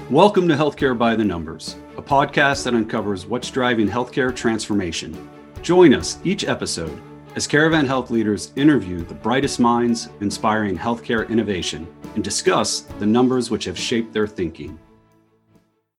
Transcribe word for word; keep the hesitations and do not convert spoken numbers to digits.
Welcome to Healthcare by the Numbers, a podcast that uncovers what's driving healthcare transformation. Join us each episode as Caravan Health leaders interview the brightest minds inspiring healthcare innovation and discuss the numbers which have shaped their thinking.